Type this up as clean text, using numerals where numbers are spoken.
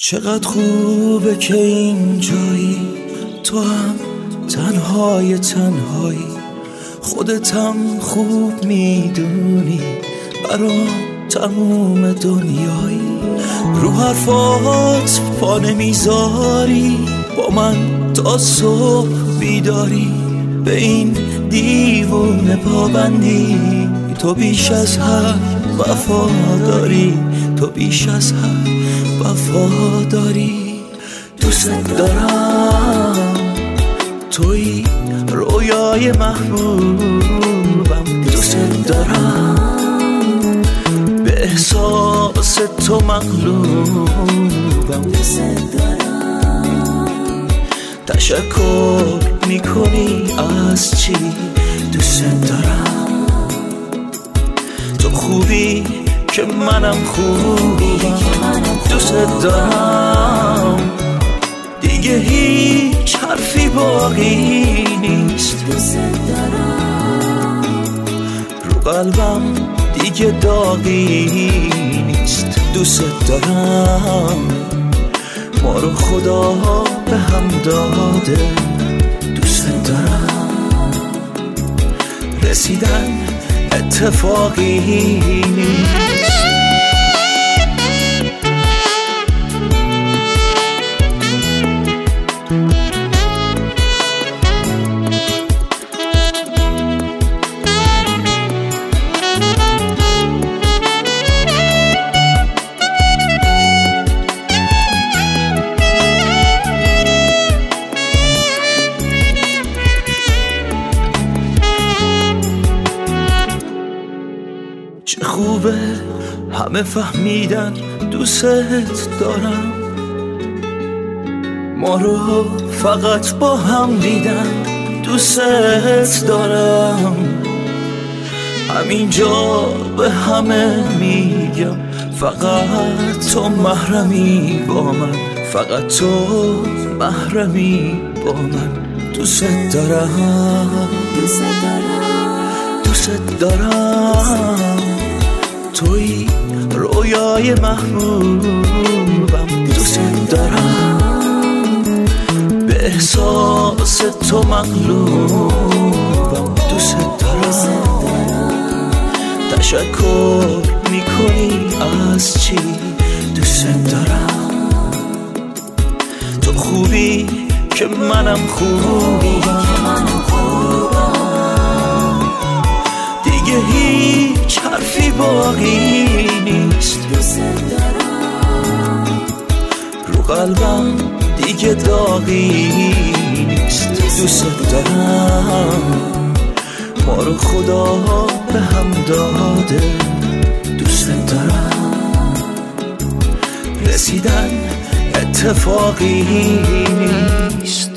چقدر خوبه که اینجایی، تو هم تنهای تنهایی، خودتم خوب میدونی، برام تموم دنیایی. رو حرفات پا نمیذاری، با من تا صبح بیداری، به این دیوونه پابندی. تو بیش از هر وفاداری، تو بیش از هر وفاداری. دوست دارم، توی رویای محبوبم. دوست دارم، به احساس تو مغلوبم. دوست دارم، تشکر میکنی از چی؟ دوست دارم، تو خوبی که منم خوبم. دوست دارم، دیگه هیچ حرفی باقی نیست. دوست دارم، رو قلبم دیگه داغی نیست. دوست دارم، ما رو خدا به هم داده. دوست دارم، رسیدن اتفاقی نیست. چه خوبه همه فهمیدن دوست دارم، ما رو فقط با هم دیدن. دوست دارم، همینجا به همه میگم، فقط تو محرمی با من، فقط تو محرمی با من. دوست دارم، دوست دارم، دوست دارم، توی رویای محبوبم. دوست دارم، به احساس تو مغلوبم. دوست دارم، تشکر میکنی از چی؟ دوست دارم، تو خوبی که منم خوبم. دیگه هیچ حرفی باقی نیست. دوست دارم، رو قلبم دیگه داغی نیست. دوست دارم، ما رو خدا به هم داده. دوست دارم، رسیدن اتفاقی نیست.